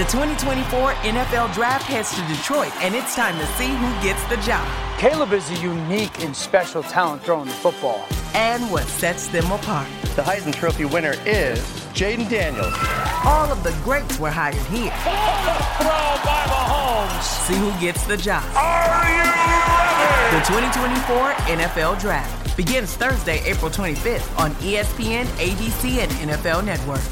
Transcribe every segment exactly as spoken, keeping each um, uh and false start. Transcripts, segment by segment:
The twenty twenty-four N F L Draft heads to Detroit, and it's time to see who gets the job. Caleb is a unique and special talent throwing the football. And what sets them apart. The Heisman Trophy winner is Jaden Daniels. All of the greats were hired here. Throw by Mahomes. See who gets the job. Are you ready? The twenty twenty-four N F L Draft begins Thursday, April twenty-fifth on E S P N, A B C, and N F L Network.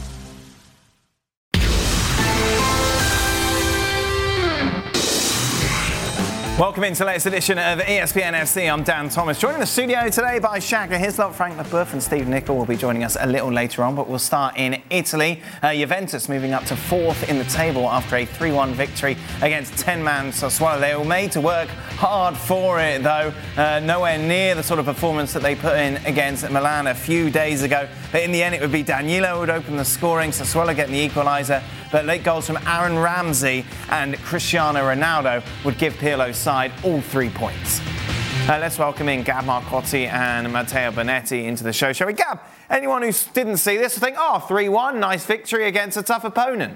Welcome into the latest edition of E S P N F C. I'm Dan Thomas. Joined in the studio today by Shaka Hislop, Frank LeBoeuf, and Steve Nicol will be joining us a little later on. But we'll start in Italy. Uh, Juventus moving up to fourth in the table after a three one victory against ten-man Sassuolo. They were made to work hard for it, though. Uh, nowhere near the sort of performance that they put in against Milan a few days ago. But in the end, it would be Danilo who would open the scoring. Sassuolo getting the equaliser. But late goals from Aaron Ramsey and Cristiano Ronaldo would give Pirlo's side all three points. Uh, let's welcome in Gab Marcotti and Matteo Bonetti into the show. Shall we, Gab? Anyone who didn't see this will think, oh, three one, nice victory against a tough opponent.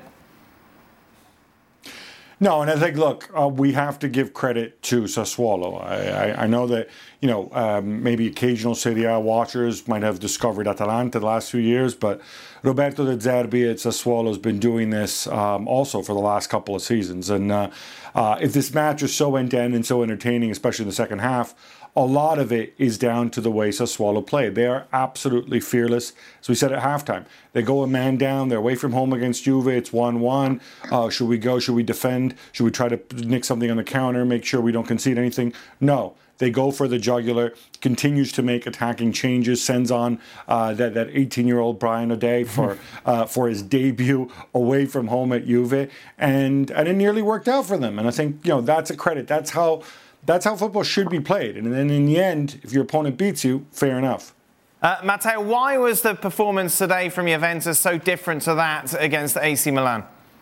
No, and I think, look, uh, we have to give credit to Sassuolo. I, I, I know that, you know, um, maybe occasional Serie A watchers might have discovered Atalanta the last few years, but Roberto De Zerbi at Sassuolo has been doing this um, also for the last couple of seasons. And uh, uh, if this match is so end-to-end and so entertaining, especially in the second half, a lot of it is down to the way Sassuolo play. They are absolutely fearless. As we said at halftime, they go a man down. They're away from home against Juve. It's one one. Uh, should we go? Should we defend? Should we try to nick something on the counter, make sure we don't concede anything? No. They go for the jugular, continues to make attacking changes, sends on uh, that that eighteen-year-old Brian O'Day for uh, for his debut away from home at Juve, and and it nearly worked out for them. And I think, you know, that's a credit. That's how that's how football should be played. And then in the end, if your opponent beats you, fair enough. Uh, Matteo, why was the performance today from Juventus so different to that against A C Milan?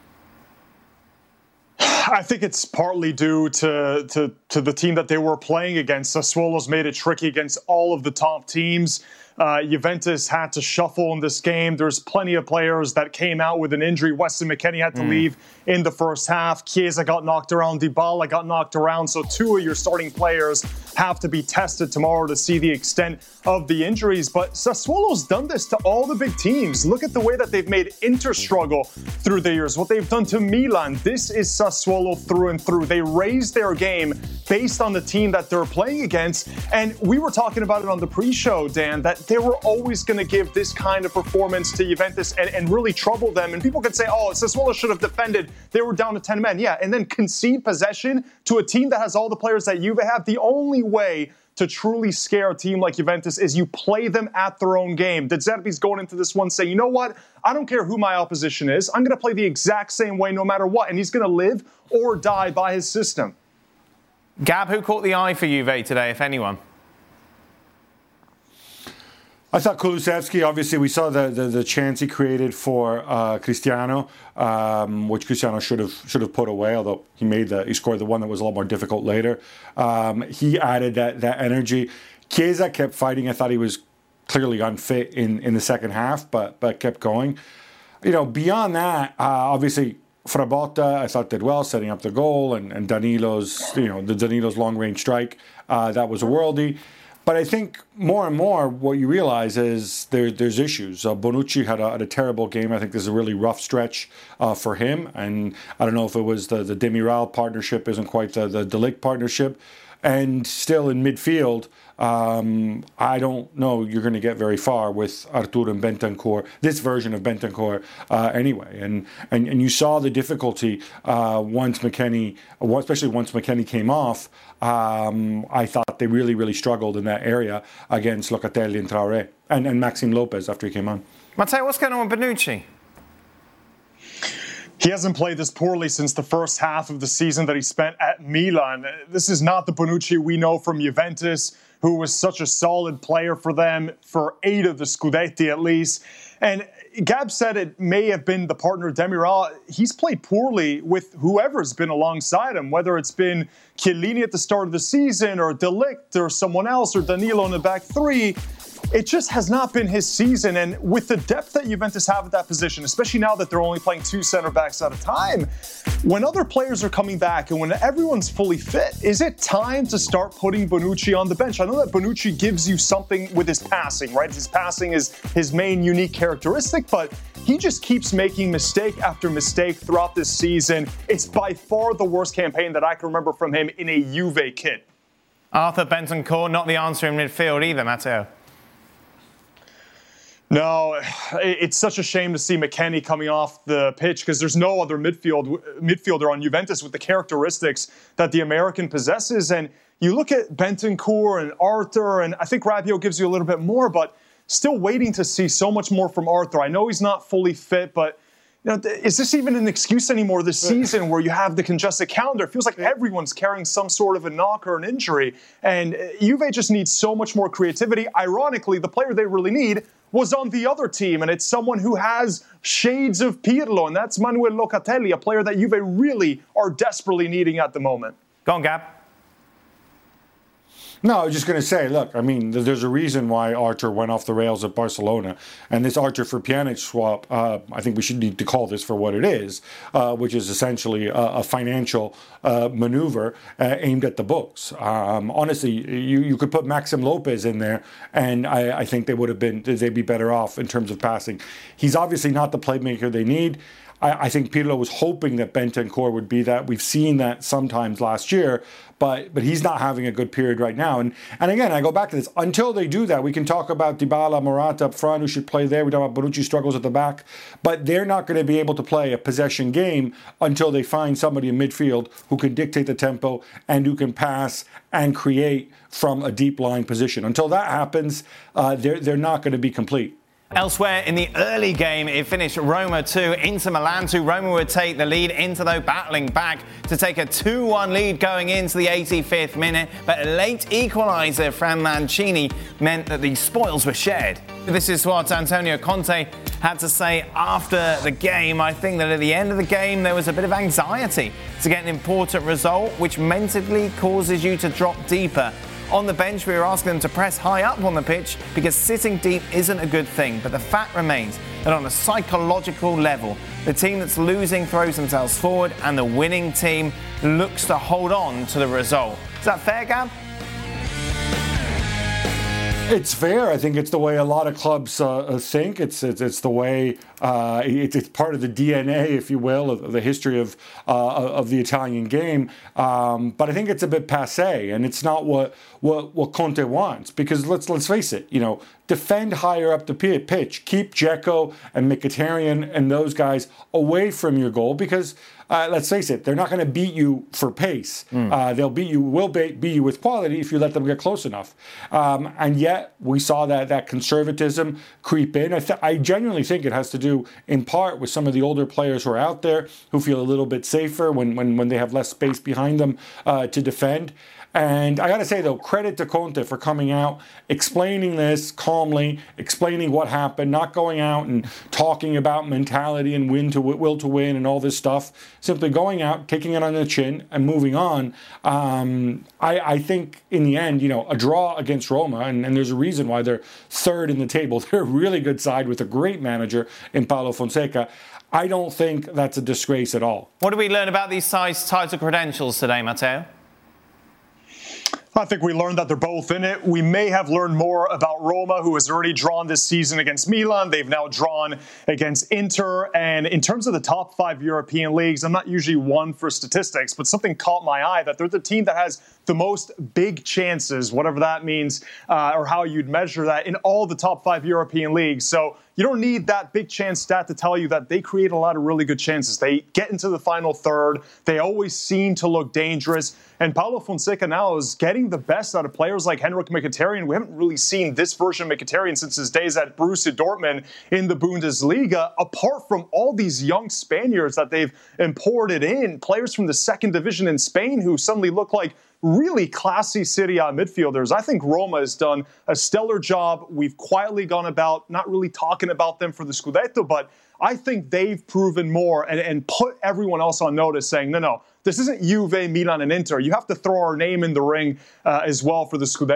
I think it's partly due to, to to the team that they were playing against. Sassuolo's made it tricky against all of the top teams. Uh, Juventus had to shuffle in this game. There's plenty of players that came out with an injury. Weston McKennie had to mm. leave in the first half. Chiesa got knocked around. Dybala got knocked around. So two of your starting players have to be tested tomorrow to see the extent of the injuries. But Sassuolo's done this to all the big teams. Look at the way that they've made Inter struggle through the years. What they've done to Milan. This is Sassuolo through and through. They raised their game based on the team that they're playing against. And we were talking about it on the pre-show, Dan, that they were always going to give this kind of performance to Juventus and, and really trouble them. And people could say, oh, Sassuolo should have defended. They were down to ten men. Yeah, and then concede possession to a team that has all the players that Juve have. The only way to truly scare a team like Juventus is you play them at their own game. De Zerbi's going into this one saying, you know what? I don't care who my opposition is. I'm going to play the exact same way no matter what. And he's going to live or die by his system. Gab, who caught the eye for Juve today, if anyone? I thought Kulusevski, obviously we saw the, the, the chance he created for uh, Cristiano, um, which Cristiano should have should have put away, although he made the he scored the one that was a lot more difficult later. Um, he added that that energy. Chiesa kept fighting. I thought he was clearly unfit in, in the second half, but but kept going. You know, beyond that, uh, obviously Frabotta, I thought did well, setting up the goal, and, and Danilo's, you know, the Danilo's long range strike, uh, that was a worldie. But I think more and more what you realize is there, there's issues. Uh, Bonucci had a, had a terrible game. I think this is a really rough stretch uh, for him. And I don't know if it was the, the Demiral partnership isn't quite the, the De Ligt partnership. And still in midfield, um, I don't know you're going to get very far with Arthur and Bentancur, this version of Bentancur uh, anyway. And, and and you saw the difficulty uh, once McKennie, especially once McKennie came off. Um, I thought they really, really struggled in that area against Locatelli and Traoré and, and Maxime Lopez after he came on. Matteo, what's going on with Bonucci? He hasn't played this poorly since the first half of the season that he spent at Milan. This is not the Bonucci we know from Juventus, who was such a solid player for them for eight of the Scudetti at least. And Gab said it may have been the partner Demiral. He's played poorly with whoever's been alongside him, whether it's been Chiellini at the start of the season or De Ligt or someone else or Danilo in the back three. it just has not been his season. And with the depth that Juventus have at that position, especially now that they're only playing two center backs at a time, when other players are coming back and when everyone's fully fit, is it time to start putting Bonucci on the bench? I know that Bonucci gives you something with his passing, right? His passing is his main unique characteristic, but he just keeps making mistake after mistake throughout this season. It's by far the worst campaign that I can remember from him in a Juve kit. Arthur Bentancur, not the answer in midfield either, Matteo. No, it's such a shame to see McKennie coming off the pitch because there's no other midfield midfielder on Juventus with the characteristics that the American possesses. And you look at Bentancur and Arthur, and I think Rabiot gives you a little bit more, but still waiting to see so much more from Arthur. I know he's not fully fit, but you know, is this even an excuse anymore this season where you have the congested calendar? It feels like everyone's carrying some sort of a knock or an injury. And Juve just needs so much more creativity. Ironically, the player they really need was on the other team, and it's someone who has shades of Pirlo, and that's Manuel Locatelli, a player that Juve really are desperately needing at the moment. Go on, Gab. No, I was just going to say, look, I mean, there's a reason why Arthur went off the rails at Barcelona. And this Arthur for Pjanic swap, uh, I think we should need to call this for what it is, uh, which is essentially a, a financial uh, maneuver uh, aimed at the books. Um, honestly, you, you could put Maxim Lopez in there, and I, I think they would have been, they'd be better off in terms of passing. He's obviously not the playmaker they need. I, I think Pirlo was hoping that Bentancur would be that. We've seen that sometimes last year, but but he's not having a good period right now. And and again, I go back to this. Until they do that, we can talk about Dybala, Morata up front, who should play there. We talk about Bonucci struggles at the back. But they're not going to be able to play a possession game until they find somebody in midfield who can dictate the tempo and who can pass and create from a deep line position. Until that happens, uh, they're, they're not going to be complete. Elsewhere in the early game, it finished Roma two, Inter Milan two. Roma would take the lead, Inter though battling back to take a two one lead going into the eighty-fifth minute. But a late equaliser from Mancini meant that the spoils were shared. This is what Antonio Conte had to say after the game. I think that at the end of the game, there was a bit of anxiety to get an important result, which mentally causes you to drop deeper. On the bench, we were asking them to press high up on the pitch because sitting deep isn't a good thing. But the fact remains that on a psychological level, the team that's losing throws themselves forward and the winning team looks to hold on to the result. Is that fair, Gab? It's fair. I think it's the way a lot of clubs uh, think. It's, it's it's the way uh, it's, it's part of the D N A, if you will, of the history of uh, of the Italian game. Um, but I think it's a bit passé, and it's not what what what Conte wants. Because let's let's face it, you know, defend higher up the pitch, keep Dzeko and Mkhitaryan and those guys away from your goal. Because uh, let's face it, they're not going to beat you for pace. Mm. Uh, they'll beat you, will beat you with quality if you let them get close enough. Um, and yet we saw that that conservatism creep in. I, th- I genuinely think it has to do in part with some of the older players who are out there who feel a little bit safer when when, when they have less space behind them uh, to defend. And I got to say, though, credit to Conte for coming out, explaining this calmly, explaining what happened, not going out and talking about mentality and win to will to win and all this stuff. Simply going out, taking it on the chin, and moving on. Um, I, I think in the end, you know, a draw against Roma, and, and there's a reason why they're third in the table. They're a really good side with a great manager in Paulo Fonseca. I don't think that's a disgrace at all. What do we learn about these sides' title credentials today, Matteo? I think we learned that they're both in it. We may have learned more about Roma, who has already drawn this season against Milan. They've now drawn against Inter. And in terms of the top five European leagues, I'm not usually one for statistics, but something caught my eye that they're the team that has the most big chances, whatever that means, uh, or how you'd measure that, in all the top five European leagues. So you don't need that big chance stat to tell you that they create a lot of really good chances. They get into the final third. They always seem to look dangerous. And Paulo Fonseca now is getting the best out of players like Henrik Mkhitaryan. We haven't really seen this version of Mkhitaryan since his days at Borussia Dortmund in the Bundesliga, apart from all these young Spaniards that they've imported in, players from the second division in Spain who suddenly look like really classy Serie A midfielders. I think Roma has done a stellar job. We've quietly gone about not really talking about them for the Scudetto, but I think they've proven more and, and put everyone else on notice, saying, no, no, this isn't Juve, Milan, and Inter. You have to throw our name in the ring uh, as well for the Scudetto.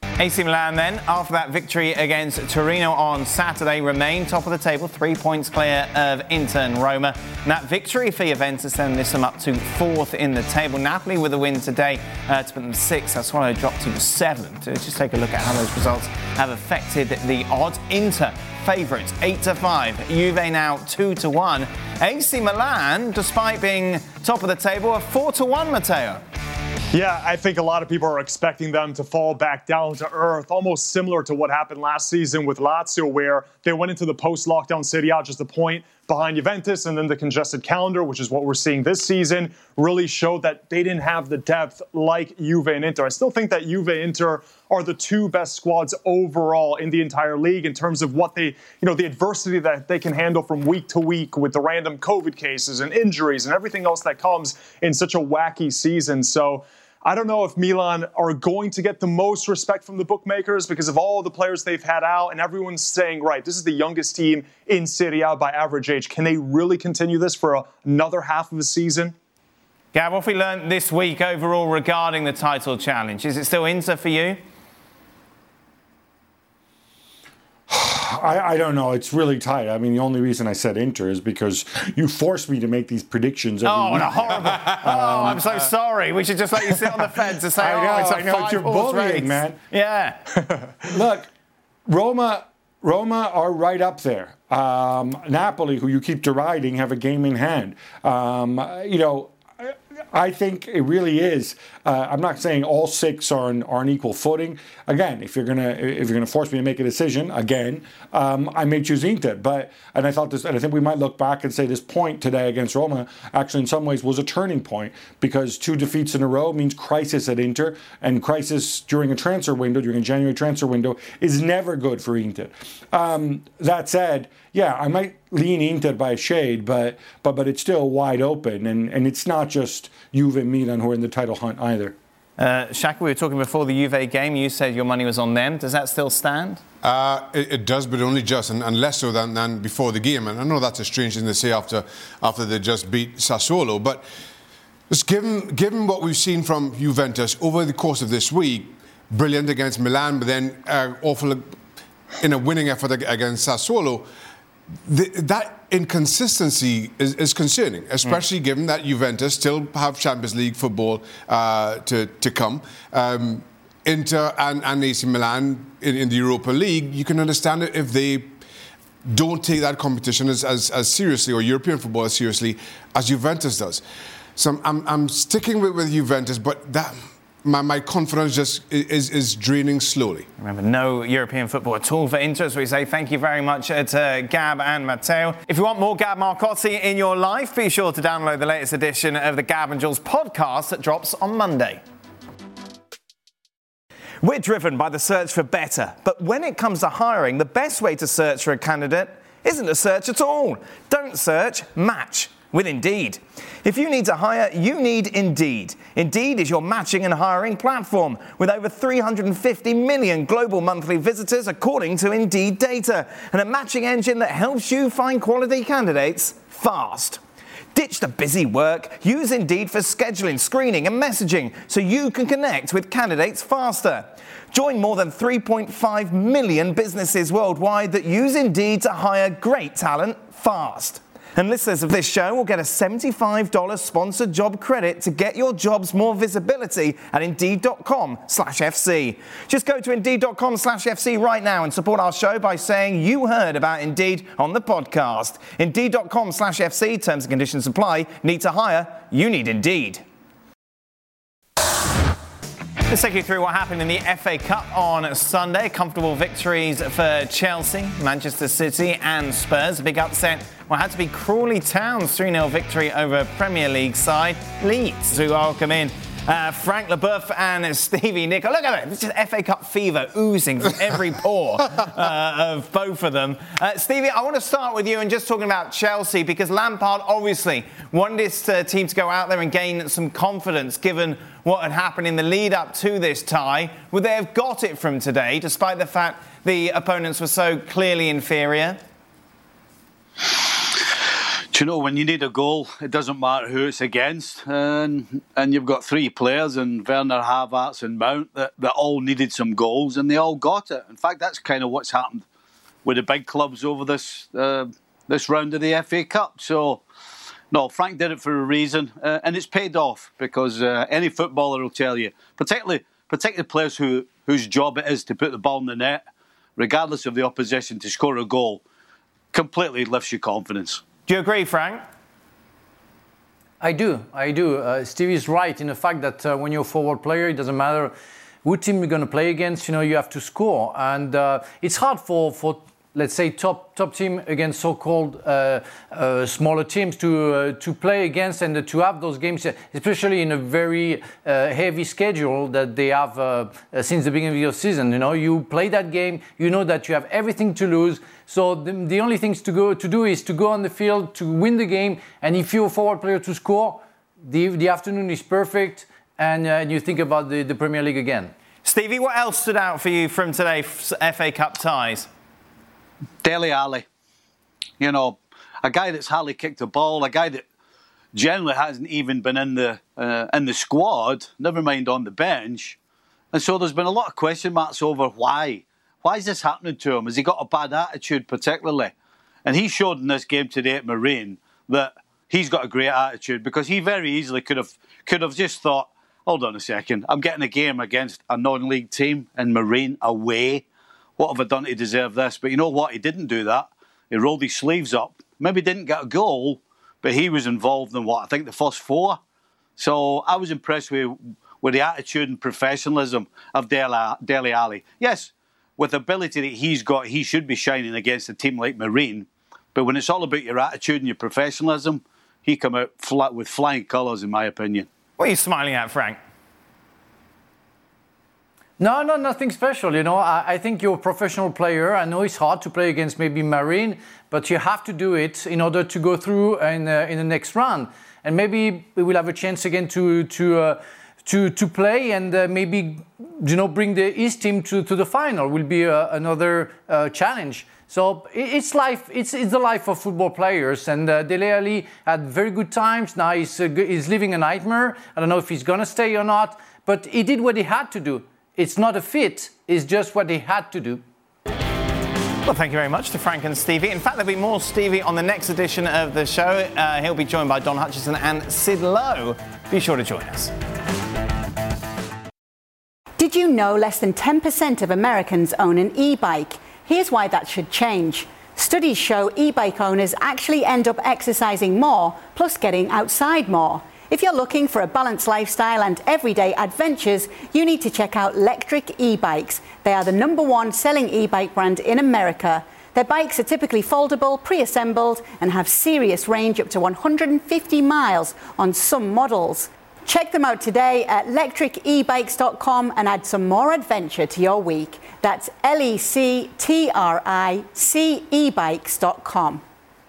A C Milan then, after that victory against Torino on Saturday, remain top of the table, three points clear of Inter and Roma. And that victory for Juventus then lifts them up to fourth in the table. Napoli with a win today uh, to put them sixth. Sassuolo dropped to seventh. So just take a look at how those results have affected the odds. Inter favourites, eight to five. Juve now two to one. A C Milan, despite being top of the table, are four to one, Matteo. Yeah, I think a lot of people are expecting them to fall back down to earth, almost similar to what happened last season with Lazio, where they went into the post-lockdown Serie A just a point behind Juventus, and then the congested calendar, which is what we're seeing this season, really showed that they didn't have the depth like Juve and Inter. I still think that Juve and Inter are the two best squads overall in the entire league in terms of what they, you know, the adversity that they can handle from week to week with the random COVID cases and injuries and everything else that comes in such a wacky season. So I don't know if Milan are going to get the most respect from the bookmakers because of all the players they've had out, and everyone's saying, right, this is the youngest team in Serie A by average age. Can they really continue this for a, another half of the season? Gab, what have we learned this week overall regarding the title challenge? Is it still Inter for you? I, I don't know. It's really tight. I mean, the only reason I said Inter is because you forced me to make these predictions every Oh, week. what a horrible. Oh, I'm so sorry. We should just let you sit on the fence and say, I know, oh, it's a I know, it's your five-horse bullying, race. man. Yeah. Look, Roma, Roma are right up there. Um, Napoli, who you keep deriding, have a game in hand. Um, you know, I think it really is. Uh, I'm not saying all six are on, are on equal footing. Again, if you're gonna if you're gonna force me to make a decision, again, um, I may choose Inter. But and I thought this, and I think we might look back and say this point today against Roma actually in some ways was a turning point because two defeats in a row means crisis at Inter, and crisis during a transfer window, during a January transfer window, is never good for Inter. Um, that said, yeah, I might lean Inter by a shade, but but but it's still wide open, and, and it's not just Juve and Milan who are in the title hunt either. Uh, Shaka, we were talking before the Juve game. You said your money was on them. Does that still stand? Uh, it, it does, but only just, and, and less so than, than before the game. And I know that's a strange thing to say after after they just beat Sassuolo, but just given given what we've seen from Juventus over the course of this week, brilliant against Milan, but then uh, awful in a winning effort against Sassuolo. The, that inconsistency is, is concerning, especially mm. given that Juventus still have Champions League football uh, to, to come. Um, Inter and, and A C Milan in, in the Europa League, you can understand it if they don't take that competition as, as, as seriously, or European football as seriously as Juventus does. So I'm, I'm, I'm sticking with, with Juventus, but that... My, my confidence just is, is draining slowly. Remember, no European football at all for Inter, so we say thank you very much to Gab and Matteo. If you want more Gab Marcotti in your life, be sure to download the latest edition of the Gab and Jules podcast that drops on Monday. We're driven by the search for better, but when it comes to hiring, the best way to search for a candidate isn't to search at all. Don't search, match with Indeed. If you need to hire, you need Indeed. Indeed is your matching and hiring platform with over three hundred fifty million global monthly visitors according to Indeed data, and a matching engine that helps you find quality candidates fast. Ditch the busy work. Use Indeed for scheduling, screening and messaging so you can connect with candidates faster. Join more than three point five million businesses worldwide that use Indeed to hire great talent fast. And listeners of this show will get a seventy-five dollars sponsored job credit to get your jobs more visibility at Indeed.com slash FC. Just go to Indeed.com slash FC right now and support our show by saying you heard about Indeed on the podcast. Indeed.com slash FC, terms and conditions apply. Need to hire? You need Indeed. Let's take you through what happened in the F A Cup on Sunday. Comfortable victories for Chelsea, Manchester City and Spurs. A big upset. Well, it had to be Crawley Town's three nil victory over Premier League side Leeds, who welcome in uh, Frank Leboeuf and Stevie Nicol. Look at it. It's just F A Cup fever oozing from every pore uh, of both of them. Uh, Stevie, I want to start with you and just talking about Chelsea, because Lampard obviously wanted his uh, team to go out there and gain some confidence given what had happened in the lead up to this tie. Would they have got it from today, despite the fact the opponents were so clearly inferior? Do you know, when you need a goal, it doesn't matter who it's against. And and you've got three players, and Werner, Havertz and Mount, that, that all needed some goals, and they all got it. In fact, that's kind of what's happened with the big clubs over this uh, this round of the F A Cup. So, no, Frank did it for a reason, uh, and it's paid off, because uh, any footballer will tell you, particularly particularly players who whose job it is to put the ball in the net, regardless of the opposition, to score a goal, completely lifts your confidence. Do you agree, Frank? I do, I do. Uh, Stevie's right in the fact that uh, when you're a forward player, it doesn't matter what team you're going to play against, you know, you have to score. And uh, it's hard for, for, let's say, top top team against so-called uh, uh, smaller teams to uh, to play against and to have those games, especially in a very uh, heavy schedule that they have uh, since the beginning of the season. You know, you play that game, you know that you have everything to lose. So the, the only things to go to do is to go on the field to win the game. And if you're a forward player to score, the the afternoon is perfect, and, uh, and you think about the, the Premier League again. Stevie, what else stood out for you from today's F A Cup ties? Dele Alli, you know, a guy that's hardly kicked a ball, a guy that generally hasn't even been in the uh, in the squad, never mind on the bench. And so there's been a lot of question marks over why. Why is this happening to him? Has he got a bad attitude particularly? And he showed in this game today at Marine that he's got a great attitude, because he very easily could have could have just thought, hold on a second, I'm getting a game against a non-league team in Marine away. What have I done to deserve this? But you know what? He didn't do that. He rolled his sleeves up. Maybe didn't get a goal, but he was involved in what? I think the first four. So I was impressed with, with the attitude and professionalism of Dele, Dele Alli. Yes, with the ability that he's got, he should be shining against a team like Marine. But when it's all about your attitude and your professionalism, he come out flat with flying colours, in my opinion. What are you smiling at, Frank? No, no, nothing special. You know, I, I think you're a professional player. I know it's hard to play against maybe Marine, but you have to do it in order to go through in, uh, in the next round. And maybe we will have a chance again to to uh, to to play and uh, maybe, you know, bring the East team to, to the final. Will be uh, another uh, challenge. So it's life. It's it's the life of football players. And uh, Dele Alli had very good times. Now he's uh, he's living a nightmare. I don't know if he's gonna stay or not, but he did what he had to do. It's not a fit, it's just what they had to do. Well, thank you very much to Frank and Stevie. In fact, there'll be more Stevie on the next edition of the show. Uh, he'll be joined by Don Hutchison and Sid Lowe. Be sure to join us. Did you know less than ten percent of Americans own an e-bike? Here's why that should change. Studies show e-bike owners actually end up exercising more, plus getting outside more. If you're looking for a balanced lifestyle and everyday adventures, you need to check out Lectric e-bikes. They are the number one selling e-bike brand in America. Their bikes are typically foldable, pre-assembled, and have serious range up to one hundred fifty miles on some models. Check them out today at lectric e bikes dot com and add some more adventure to your week. That's L E C T R I C e bikes dot com.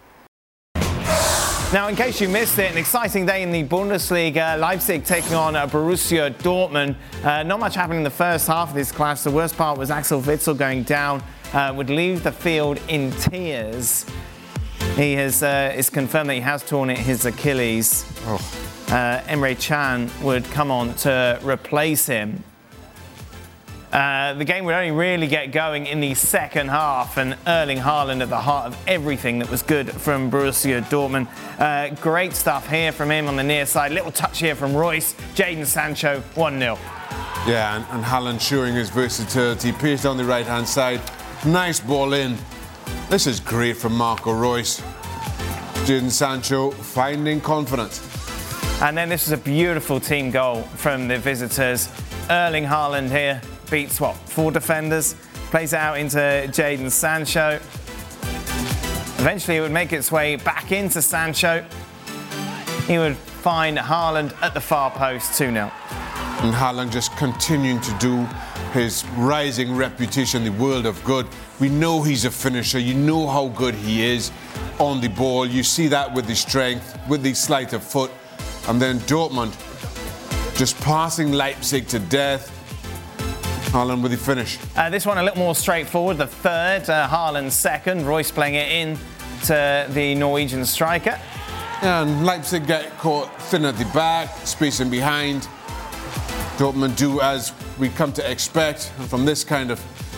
Now, in case you missed it, an exciting day in the Bundesliga. Leipzig taking on uh, Borussia Dortmund. Uh, not much happened in the first half of this clash. The worst part was Axel Witsel going down, uh, would leave the field in tears. He has uh, it's confirmed that he has torn his Achilles. Oh. Uh, Emre Can would come on to replace him. Uh, the game would only really get going in the second half, and Erling Haaland at the heart of everything that was good from Borussia Dortmund. Uh, great stuff here from him on the near side. Little touch here from Royce. Jadon Sancho, one nil. Yeah, and, and Haaland showing his versatility. Pierced on the right-hand side. Nice ball in. This is great from Marco Royce. Jadon Sancho finding confidence. And then this is a beautiful team goal from the visitors. Erling Haaland here beats, what, four defenders, plays it out into Jadon Sancho. Eventually it would make its way back into Sancho. He would find Haaland at the far post, two nil. And Haaland just continuing to do his rising reputation in the world of good. We know he's a finisher. You know how good he is on the ball. You see that with the strength, with the sleight of foot. And then Dortmund just passing Leipzig to death. Haaland with the finish. Uh, this one a little more straightforward. The third, uh, Haaland second. Royce playing it in to the Norwegian striker. And Leipzig get caught thin at the back, spacing behind. Dortmund do as we come to expect. And from this kind of,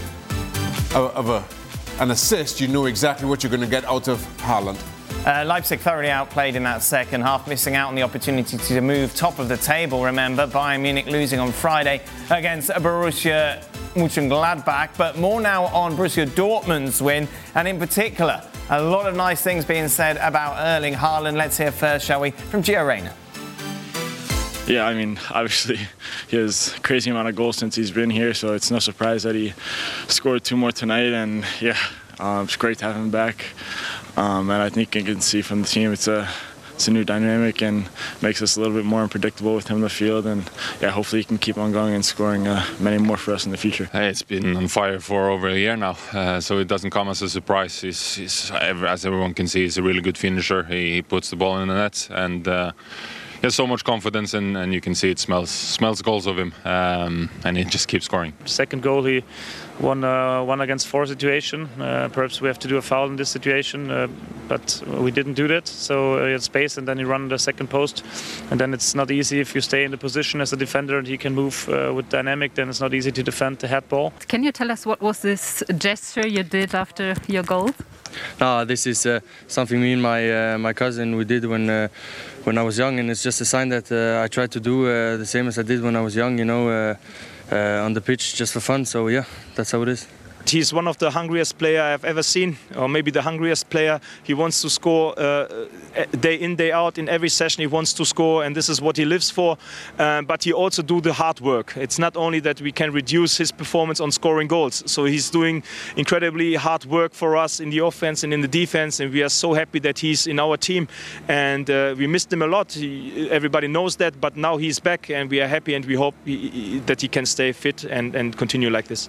of, of a, an assist, you know exactly what you're going to get out of Haaland. Uh, Leipzig thoroughly outplayed in that second half, missing out on the opportunity to move top of the table. Remember, Bayern Munich losing on Friday against Borussia Mönchengladbach. But more now on Borussia Dortmund's win, and in particular, a lot of nice things being said about Erling Haaland. Let's hear first, shall we, from Gio Reyna. Yeah, I mean, obviously, he has a crazy amount of goals since he's been here, so it's no surprise that he scored two more tonight. And yeah, um, it's great to have him back. Um, and I think you can see from the team, it's a it's a new dynamic and makes us a little bit more unpredictable with him in the field. And yeah, hopefully he can keep on going and scoring uh, many more for us in the future. Hey, it's been on fire for over a year now, uh, so it doesn't come as a surprise. He's, he's, as everyone can see, he's a really good finisher. He, he puts the ball in the net, and uh, he has so much confidence, and, and you can see it smells smells goals of him, um, and he just keeps scoring. Second goal, he won uh, one against four situation. Uh, perhaps we have to do a foul in this situation, uh, but we didn't do that. So he had space, and then he ran the second post. And then it's not easy if you stay in the position as a defender and he can move uh, with dynamic. Then it's not easy to defend the head ball. Can you tell us what was this gesture you did after your goal? No, this is uh, something me and my uh, my cousin we did when uh, when I was young, and it's just a sign that uh, I tried to do uh, the same as I did when I was young. You know. Uh, Uh, on the pitch just for fun, so yeah, that's how it is. He's one of the hungriest player I've ever seen, or maybe the hungriest player. He wants to score uh, day in, day out. In every session he wants to score, and this is what he lives for. Uh, but he also do the hard work. It's not only that we can reduce his performance on scoring goals. So he's doing incredibly hard work for us in the offense and in the defense, and we are so happy that he's in our team. And uh, we missed him a lot. He, everybody knows that, but now he's back, and we are happy, and we hope he, that he can stay fit and, and continue like this.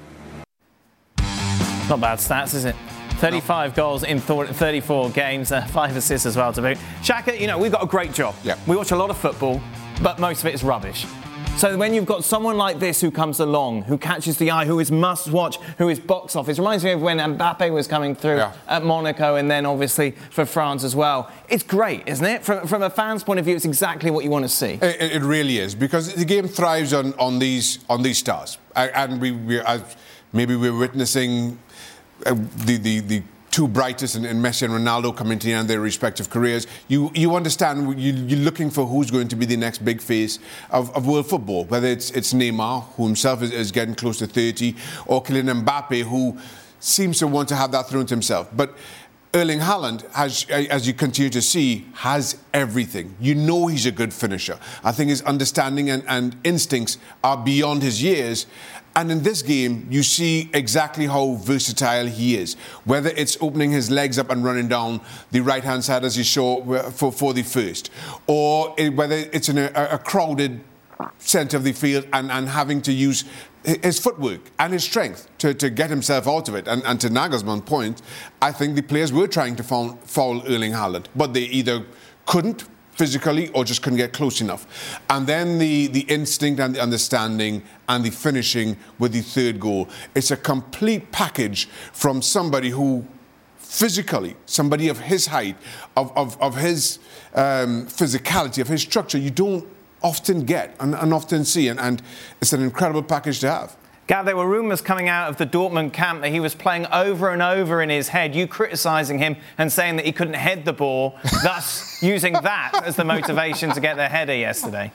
Not bad stats, is it? thirty-five no. goals in thirty-four games, uh, five assists as well to boot. Shaka, you know, we've got a great job. Yeah. We watch a lot of football, but most of it is rubbish. So when you've got someone like this who comes along, who catches the eye, who is must-watch, who is box office, reminds me of when Mbappe was coming through yeah. at Monaco, and then obviously for France as well. It's great, isn't it? From, from a fan's point of view, it's exactly what you want to see. It, it really is, because the game thrives on, on these on these stars, and we, we as maybe we're witnessing Uh, the, the, the two brightest in, in Messi and Ronaldo coming to the end of their respective careers. You you understand, you, you're looking for who's going to be the next big face of, of world football, whether it's it's Neymar, who himself is, is getting close to thirty, or Kylian Mbappe, who seems to want to have that thrown to himself. But Erling Haaland, has, as you continue to see, has everything. You know he's a good finisher. I think his understanding and, and instincts are beyond his years. And in this game, you see exactly how versatile he is. Whether it's opening his legs up and running down the right-hand side, as you saw for, for the first, or whether it's in a, a crowded centre of the field and, and having to use his footwork and his strength to, to get himself out of it. And, and to Nagelsmann's point, I think the players were trying to foul, foul Erling Haaland, but they either couldn't physically or just couldn't get close enough. And then the, the instinct and the understanding and the finishing with the third goal. It's a complete package from somebody who physically, somebody of his height, of, of, of his um, physicality, of his structure, you don't often get and, and often see. And, and it's an incredible package to have. Gav, there were rumours coming out of the Dortmund camp that he was playing over and over in his head, you criticising him and saying that he couldn't head the ball, thus using that as the motivation to get their header yesterday.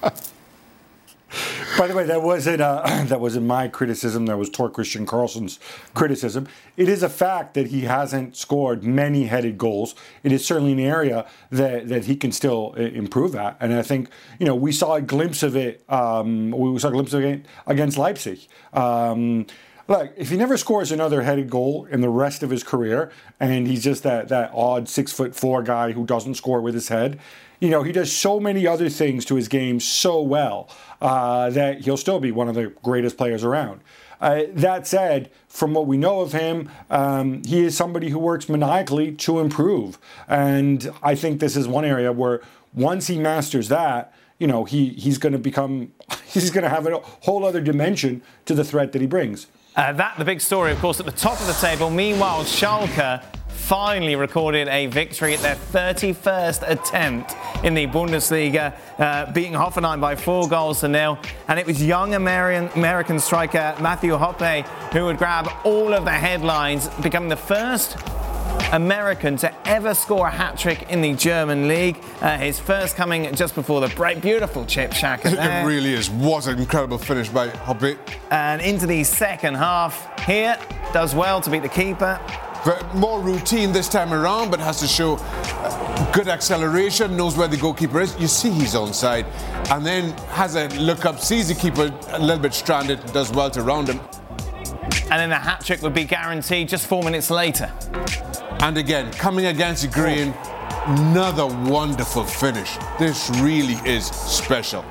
By the way, that wasn't uh, that wasn't my criticism. That was Tor Christian Carlson's criticism. It is a fact that he hasn't scored many headed goals. It is certainly an area that, that he can still improve at. And I think, you know, we saw a glimpse of it. Um, we saw a glimpse of it against Leipzig. Um, Look, if he never scores another headed goal in the rest of his career, and he's just that, that odd six foot four guy who doesn't score with his head, you know, he does so many other things to his game so well uh, that he'll still be one of the greatest players around. Uh, that said, from what we know of him, um, he is somebody who works maniacally to improve. And I think this is one area where once he masters that, you know, he, he's going to become, he's going to have a whole other dimension to the threat that he brings. Uh, that, the big story, of course, at the top of the table. Meanwhile, Schalke finally recorded a victory at their thirty-first attempt in the Bundesliga, uh, beating Hoffenheim by four goals to nil. And it was young American, American striker Matthew Hoppe who would grab all of the headlines, becoming the first American to ever score a hat-trick in the German league. Uh, his first coming just before the break. Beautiful chip, Shaq. It really is. What an incredible finish by Hoppe. And into the second half here, does well to beat the keeper. More routine this time around, but has to show good acceleration, knows where the goalkeeper is. You see he's onside, and then has a look up, sees the keeper a little bit stranded, does well to round him. And then the hat-trick would be guaranteed just four minutes later. And again, coming against the green, another wonderful finish. This really is special.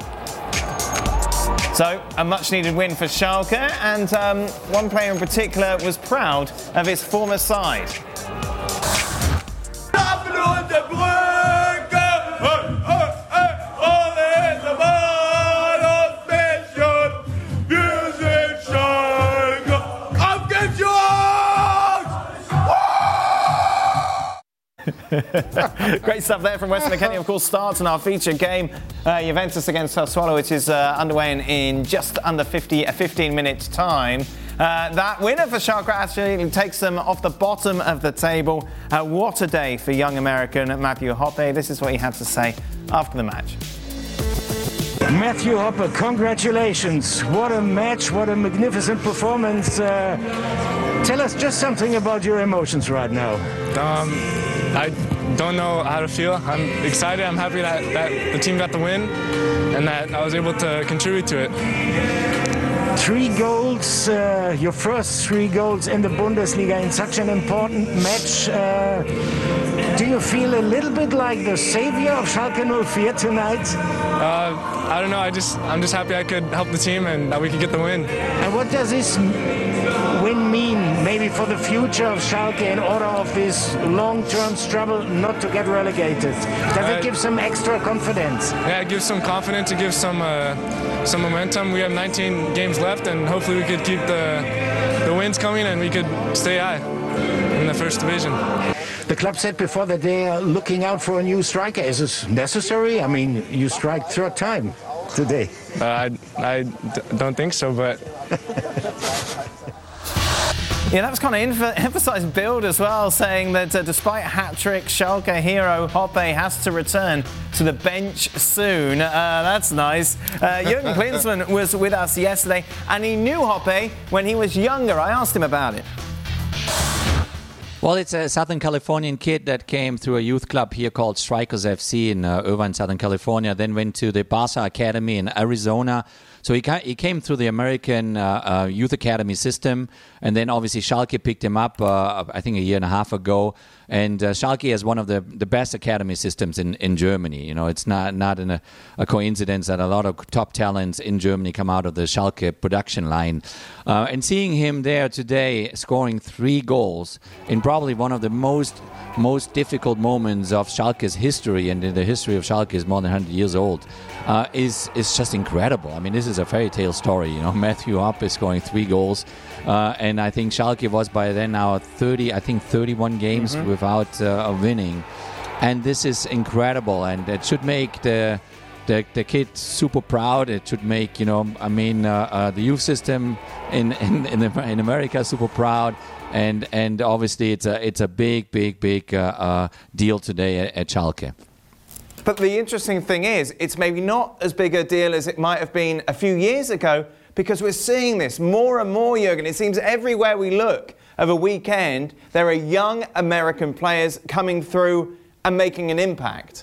So, a much-needed win for Schalke, and um, one player in particular was proud of his former side. Great stuff there from Weston McKennie. Of course, starts in our feature game, uh, Juventus against Sassuolo, which is uh, underway in, in just under fifty, uh, fifteen minutes time. Uh, that winner for Schalke actually takes them off the bottom of the table. Uh, what a day for young American Matthew Hoppe. This is what he had to say after the match. Matthew Hoppe, congratulations. What a match, what a magnificent performance. Uh, tell us just something about your emotions right now. Um, I don't know how to feel. I'm excited. I'm happy that, that the team got the win and that I was able to contribute to it. Three goals, uh, your first three goals in the Bundesliga in such an important match. Uh, do you feel a little bit like the savior of Schalke oh four tonight? Uh, I don't know. I just, I'm just happy I could help the team and that we could get the win. And what does this win mean, maybe for the future of Schalke in order of this long-term struggle not to get relegated? Does uh, it give some extra confidence? Yeah, it gives some confidence. It gives some uh, some momentum. We have nineteen games left, and hopefully we could keep the the wins coming and we could stay high in the first division. The club said before that they are looking out for a new striker. Is this necessary? I mean, you strike third time today. Uh, I, I d- don't think so, but... Yeah, that was kind of inf- emphasised Bild as well, saying that uh, despite hat-trick, Schalke hero Hoppe has to return to the bench soon. Uh, that's nice. Uh, Jürgen Klinsmann was with us yesterday, and he knew Hoppe when he was younger. I asked him about it. Well, it's a Southern Californian kid that came through a youth club here called Strikers F C in uh, Irvine, Southern California, then went to the Barca Academy in Arizona. So he he came through the American uh, uh, Youth Academy system, and then obviously Schalke picked him up, uh, I think a year and a half ago. And uh, Schalke has one of the, the best academy systems in, in Germany. You know, it's not not an, a, a coincidence that a lot of top talents in Germany come out of the Schalke production line. Uh, and seeing him there today, scoring three goals in probably one of the most most difficult moments of Schalke's history, and in the history of Schalke is more than one hundred years old, uh, is is just incredible. I mean, this is a fairy tale story. You know, Matthew Hoppe is scoring three goals, uh, and I think Schalke was by then now thirty, I think thirty-one games mm-hmm. without uh, winning, and this is incredible, and it should make the the, the kid super proud. It should make, you know, I mean, uh, uh, the youth system in in in, the, in America super proud. And and obviously it's a it's a big big big uh, uh, deal today at, at Schalke. But the interesting thing is, it's maybe not as big a deal as it might have been a few years ago, because we're seeing this more and more, Jürgen. It seems everywhere we look of a weekend, there are young American players coming through and making an impact.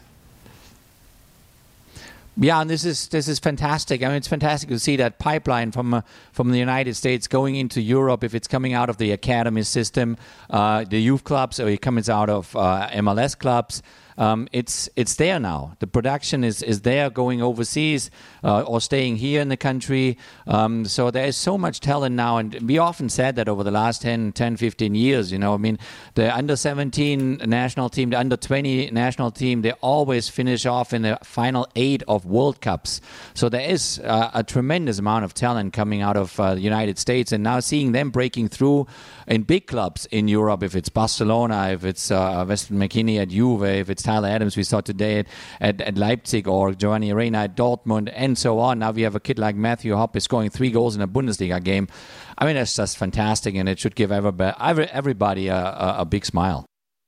Yeah, and this is this is fantastic. I mean, it's fantastic to see that pipeline from uh, from the United States going into Europe. If it's coming out of the academy system, uh, the youth clubs, or it comes out of uh, M L S clubs, Um, it's it's there now. The production is, is there, going overseas uh, or staying here in the country. Um, so there is so much talent now, and we often said that over the last ten, ten, fifteen years. You know, I mean, the under seventeen national team, the under twenty national team, they always finish off in the final eight of World Cups. So there is uh, a tremendous amount of talent coming out of uh, the United States, and now seeing them breaking through in big clubs in Europe, if it's Barcelona, if it's uh, Weston McKennie at Juve, if it's Tyler Adams we saw today at, at, at Leipzig, or Giovanni Reina at Dortmund, and so on. Now we have a kid like Matthew Hoppe scoring three goals in a Bundesliga game. I mean, that's just fantastic, and it should give everybody, everybody a, a, a big smile.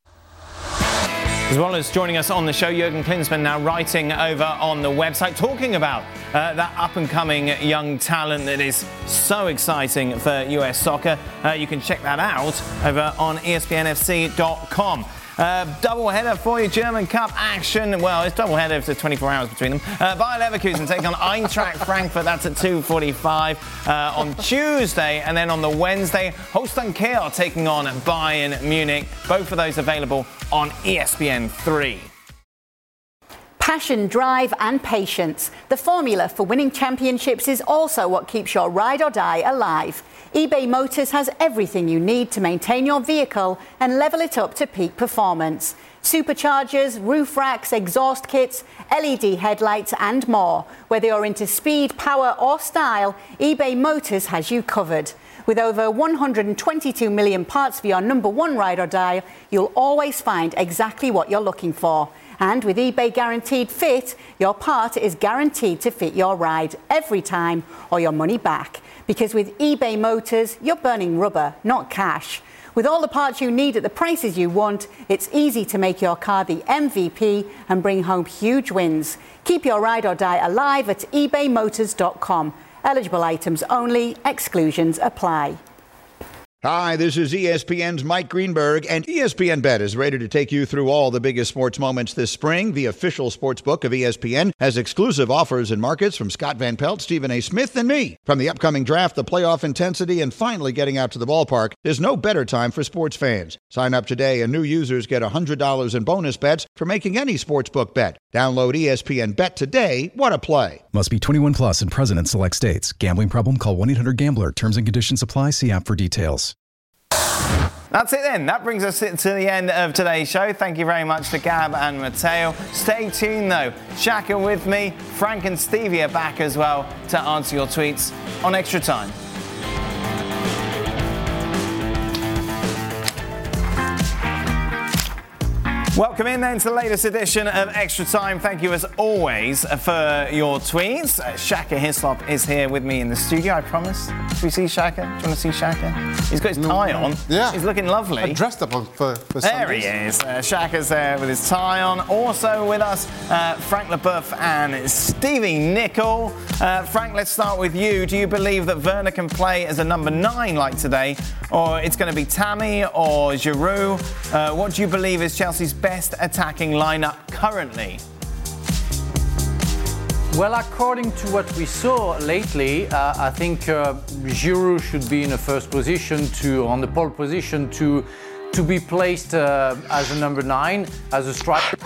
As well as joining us on the show, Jurgen Klinsmann now writing over on the website, talking about uh, that up-and-coming young talent that is so exciting for U S soccer. Uh, you can check that out over on E S P N F C dot com. Uh, double header for you, German Cup action. Well, it's double header for twenty-four hours between them. Uh, Bayer Leverkusen take on Eintracht Frankfurt. That's at two forty-five uh, on Tuesday. And then on the Wednesday, Holstein Kiel taking on Bayern Munich. Both of those available on E S P N three. Passion, drive and patience. The formula for winning championships is also what keeps your ride or die alive. eBay Motors has everything you need to maintain your vehicle and level it up to peak performance. Superchargers, roof racks, exhaust kits, L E D headlights and more. Whether you're into speed, power or style, eBay Motors has you covered. With over one hundred twenty-two million parts for your number one ride or die, you'll always find exactly what you're looking for. And with eBay Guaranteed Fit, your part is guaranteed to fit your ride every time or your money back. Because with eBay Motors, you're burning rubber, not cash. With all the parts you need at the prices you want, it's easy to make your car the M V P and bring home huge wins. Keep your ride or die alive at ebay motors dot com. Eligible items only, exclusions apply. Hi, this is E S P N's Mike Greenberg, and E S P N Bet is ready to take you through all the biggest sports moments this spring. The official sports book of E S P N has exclusive offers and markets from Scott Van Pelt, Stephen A. Smith, and me. From the upcoming draft, the playoff intensity, and finally getting out to the ballpark, there's no better time for sports fans. Sign up today, and new users get one hundred dollars in bonus bets for making any sportsbook bet. Download E S P N Bet today. What a play. Must be twenty-one plus and present in select states. Gambling problem? Call one eight hundred gambler. Terms and conditions apply. See app for details. That's it then. That brings us to the end of today's show. Thank you very much to Gab and Matteo. Stay tuned though. Shaka with me. Frank and Stevie are back as well to answer your tweets on Extra Time. Welcome in then to the latest edition of Extra Time. Thank you as always for your tweets. Uh, Shaka Hislop is here with me in the studio, I promise. Should we see Shaka? Do you want to see Shaka? He's got his no, tie on. Yeah. He's looking lovely. I dressed up on for, for There Sundays. he is. Uh, Shaka's there with his tie on. Also with us, uh, Frank Leboeuf and Stevie Nicol. Uh, Frank, let's start with you. Do you believe that Werner can play as a number nine like today? Or it's going to be Tammy or Giroud? Uh, what do you believe is Chelsea's best attacking lineup currently? Well, according to what we saw lately, uh, I think uh, Giroud should be in the first position to, on the pole position to, to be placed uh, as a number nine, as a striker.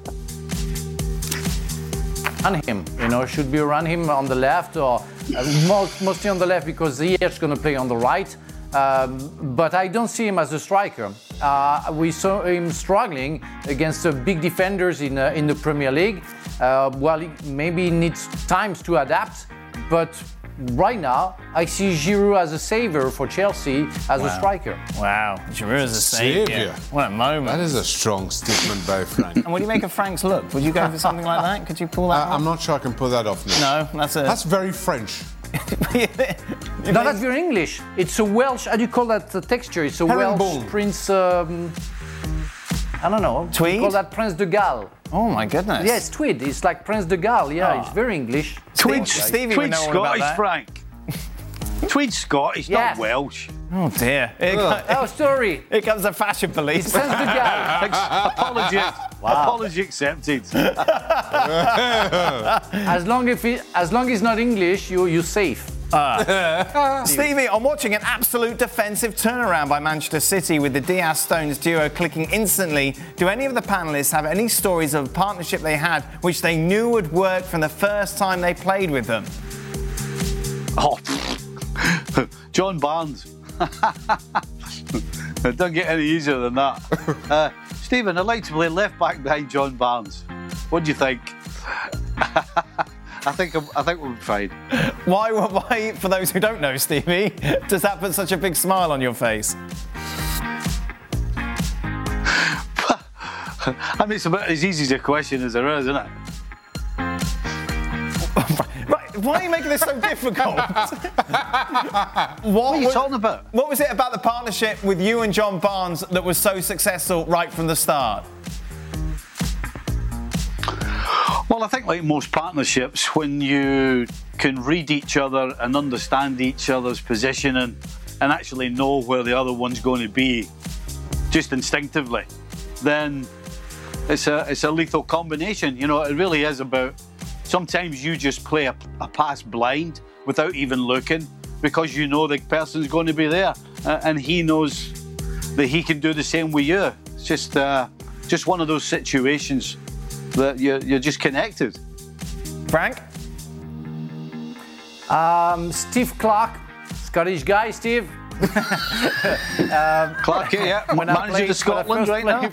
Run him, you know, should be run him on the left or uh, most, mostly on the left because Ziyech is going to play on the right. Um, but I don't see him as a striker. Uh, we saw him struggling against uh, big defenders in uh, in the Premier League. Uh, well, he maybe needs times to adapt, but right now I see Giroud as a savior for Chelsea as wow. a striker. Wow, Giroud as a savior. savior. What a moment. That is a strong statement by Frank. And what do you make of Frank's look? Would you go for something like that? Could you pull that uh, off? I'm not sure I can pull that off now. No, that's a... That's very French. No, that's very English. It's a Welsh, how do you call that uh, texture? It's a Herringbone. Welsh Prince, um, I don't know. Tweed? We call that Prince de Galles. Oh my goodness. Yes, tweed. It's like Prince de Galles. Yeah, Oh. it's very English. Tweed, Stevie would tweed know all about Scottish, that. Frank. Tweed Scottish, Yes. not Welsh. Oh dear. Here, Oh, sorry. here comes the fashion police. Prince de Galles. Apology, apology accepted. As long as it, as long as it's not English, you you're safe. Uh. Stevie, I'm watching an absolute defensive turnaround by Manchester City with the Diaz-Stones duo clicking instantly. Do any of the panellists have any stories of a partnership they had which they knew would work from the first time they played with them? Oh, John Barnes. It doesn't get any easier than that. Uh, Stephen, I'd like to play left back behind John Barnes. What do you think? I think I'm, I think we'll be fine. Why, why, for those who don't know, Stevie, does that put such a big smile on your face? I mean, it's about as easy a question as there is, isn't it? Right, why are you making this so difficult? what, what are you was, talking about? What was it about the partnership with you and John Barnes that was so successful right from the start? Well, I think like most partnerships, when you can read each other and understand each other's positioning and actually know where the other one's going to be just instinctively, then it's a it's a lethal combination. You know, it really is about, sometimes you just play a, a pass blind without even looking because you know the person's going to be there uh, and he knows that he can do the same with you. It's just, uh, just one of those situations that you're, you're just connected. Frank? Um, Steve Clark, Scottish guy, Steve. um, Clark, yeah, when manager of Scotland right now.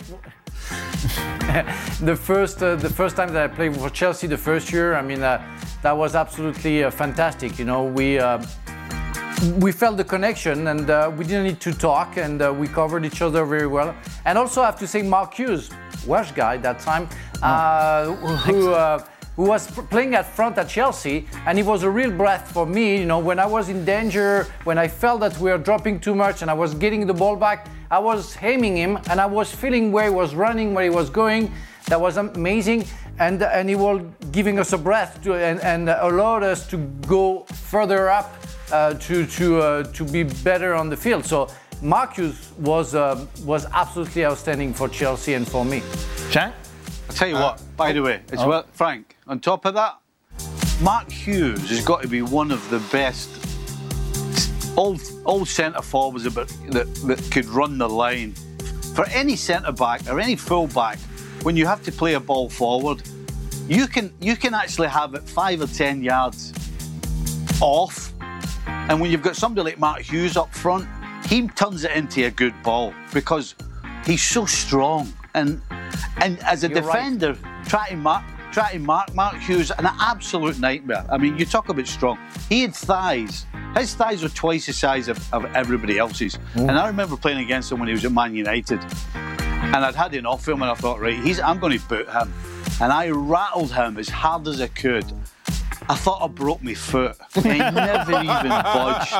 the first, uh, the first time that I played for Chelsea, the first year, I mean, uh, that was absolutely uh, fantastic. You know, we uh, we felt the connection, and uh, we didn't need to talk, and uh, we covered each other very well. And also, I have to say, Mark Hughes, Welsh guy that time, uh, who. Uh, who was playing at front at Chelsea, and he was a real breath for me. You know, when I was in danger, when I felt that we were dropping too much and I was getting the ball back, I was aiming him and I was feeling where he was running, where he was going. That was amazing, and and he was giving us a breath to, and, and allowed us to go further up uh, to to uh, to be better on the field. So Marcus was uh, was absolutely outstanding for Chelsea and for me. Jack? I'll tell you what, uh, by the way, it's oh. well, Frank, on top of that, Mark Hughes has got to be one of the best old old centre forwards that, that, that could run the line. For any centre back or any full back, when you have to play a ball forward, you can you can actually have it five or ten yards off. And when you've got somebody like Mark Hughes up front, he turns it into a good ball because he's so strong. And and as a You're defender, right. try to mark, try to mark Mark Hughes, an absolute nightmare. I mean, you talk about strong. He had thighs. His thighs were twice the size of, of everybody else's. Mm. And I remember playing against him when he was at Man United. And I'd had enough of him, and I thought, right, he's, I'm going to boot him. And I rattled him as hard as I could. I thought I broke my foot. He never even budged.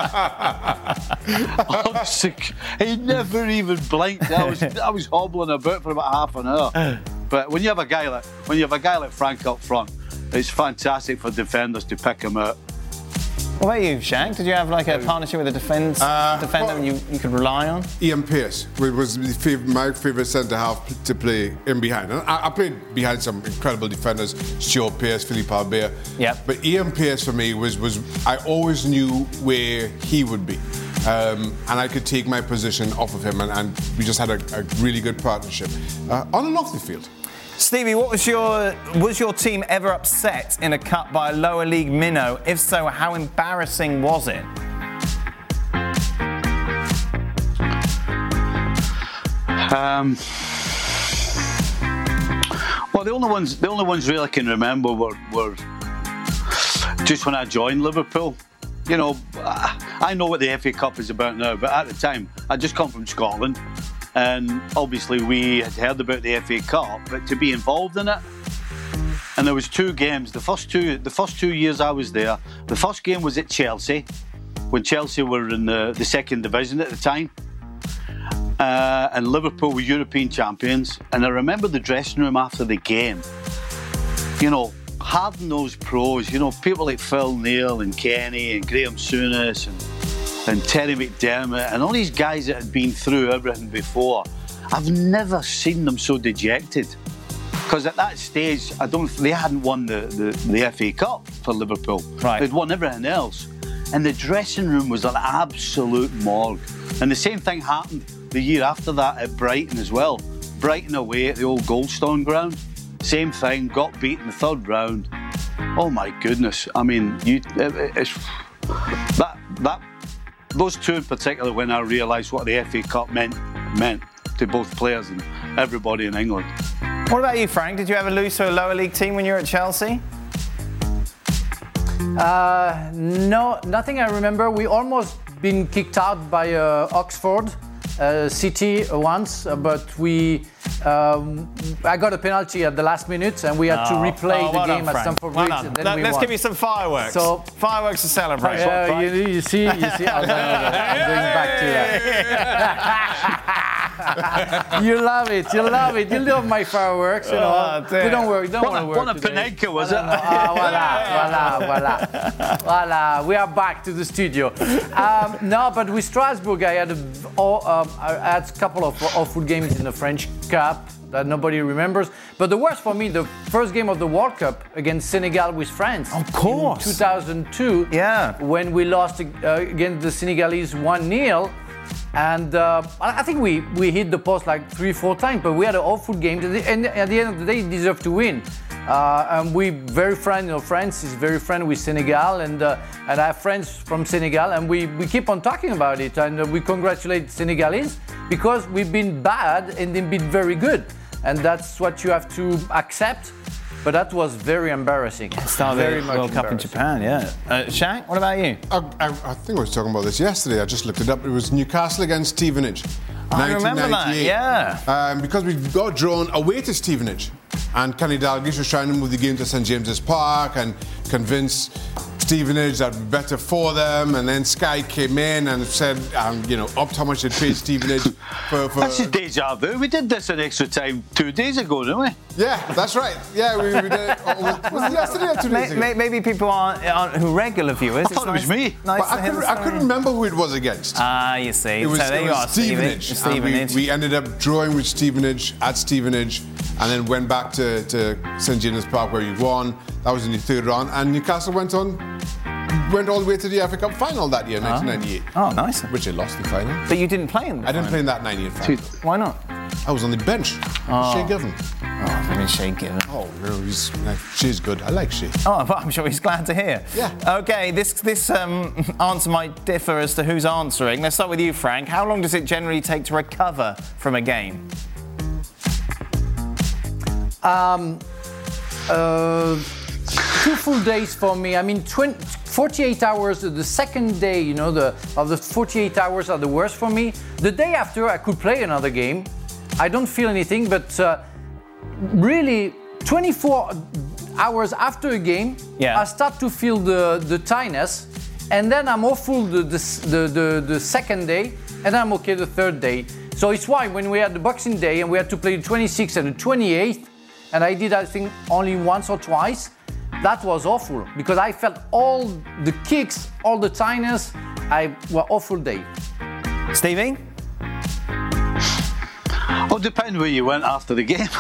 He never even blinked. I was I was hobbling about for about half an hour. But when you have a guy like when you have a guy like Frank up front, it's fantastic for defenders to pick him out. What about you, Shaq? Did you have like a partnership with a defence uh, defender well, you, you could rely on? Ian Pearce was my favourite centre half to play in behind. I, I played behind some incredible defenders, Stuart Pearce, Philippe Albert. Yeah. But Ian Pearce for me was was I always knew where he would be, um, and I could take my position off of him, and, and we just had a, a really good partnership uh, on and off the field. Stevie, what was your was your team ever upset in a cup by a lower league minnow? If so, how embarrassing was it? Um, well, the only ones the only ones really I can remember were, were just when I joined Liverpool. You know, I know what the F A Cup is about now, but at the time, I'd just come from Scotland. And obviously we had heard about the F A Cup, but to be involved in it, and there was two games. The first two, the first two years I was there, the first game was at Chelsea, when Chelsea were in the, the second division at the time, uh, and Liverpool were European champions. And I remember the dressing room after the game. You know, hard-nosed pros. You know, people like Phil Neal and Kenny and Graham Souness and. and Terry McDermott and all these guys that had been through everything before. I've never seen them so dejected. Because at that stage, I don't. They hadn't won the, the, the F A Cup for Liverpool. Right. They'd won everything else. and the dressing room was an absolute morgue. And the same thing happened the year after that at Brighton as well. Brighton away at the old Goldstone ground. Same thing, got beat in the third round. Oh my goodness! I mean, you, it, it's that that those two in particular. When I realised what the F A Cup meant meant to both players and everybody in England. What about you, Frank? Did you ever lose to a lower league team when you were at Chelsea? Uh, no, nothing I remember. We almost been kicked out by uh, Oxford uh, City once, uh, but we. Um, I got a penalty at the last minute, and we had oh, to replay oh, the well game done, at Stamford well Bridge. And then Let, we let's won. give you some fireworks. So, fireworks to celebrate. Uh, you, you see, you see, I'm, I'm going back to that. You love it, you love it, you love my fireworks. You know, oh, we don't work, don't what want to a, work. What a today. Panenka was it? Ah, voila, voila, voila, voila. We are back to the studio. Um, no, but with Strasbourg, I had a, oh, um, I had a couple of awful games in the French Cup that nobody remembers. But the worst for me, the first game of the World Cup against Senegal with France. Of course. In two thousand two. Yeah. When we lost uh, against the Senegalese one nil. And uh, I think we, we hit the post like three, four times, but we had an awful game. And at the end of the day, deserved to win. Uh, and we very friend, you know, France is very friend with Senegal, and uh, and I have friends from Senegal, and we, we keep on talking about it, and uh, we congratulate Senegalese because we've been bad and they've been very good, and that's what you have to accept. But that was very embarrassing. Start very the much World Cup in Japan, yeah. Uh, Shaq, what about you? I, I, I think I was talking about this yesterday. I just looked it up. It was Newcastle against Stevenage. I remember that, yeah. Um, because we got drawn away to Stevenage. And Kenny Dalglish was trying to move the game to St James's Park and convince Stevenage that would be better for them. And then Sky came in and said, um, you know, upped how much they'd paid Stevenage for, for... That's a deja vu. We did this in extra time two days ago, didn't we? Yeah, that's right. Yeah, we, we did it. Oh, was it yesterday or two days ago? Maybe, maybe people aren't, aren't who regular viewers. I thought it was me. Nice but I couldn't, I couldn't remember who it was against. Ah, you see. It was, so there it you was are, Stevenage. Stevenage. We, we ended up drawing with Stevenage at Stevenage, and then went back to, to St James's Park where you won. That was in the third round, and Newcastle went on, went all the way to the F A Cup final that year, nineteen ninety-eight. Oh, nice. Which they lost the final. But you didn't play in the I didn't final. play in that ninety-eight final. Why not? I was on the bench. Oh. Shea Given. Oh, I mean, Shea Given. Oh, no, he's, uh, Shea's good. I like Shea. Oh, well, I'm sure he's glad to hear. Yeah. Okay, this this um, answer might differ as to who's answering. Let's start with you, Frank. How long does it generally take to recover from a game? Um, uh, two full days for me. I mean, twenty, forty-eight hours. The second day, you know, the of the forty-eight hours are the worst for me. The day after, I could play another game. I don't feel anything, but uh, really, twenty-four hours after a game, yeah. I start to feel the the tightness, and then I'm awful the the, the the the second day, and then I'm okay the third day. So it's why when we had the Boxing Day and we had to play the twenty-sixth and the twenty-eighth, and I did I think only once or twice, that was awful because I felt all the kicks, all the tightness. I were awful day. Stevie? Oh, depend where you went after the game.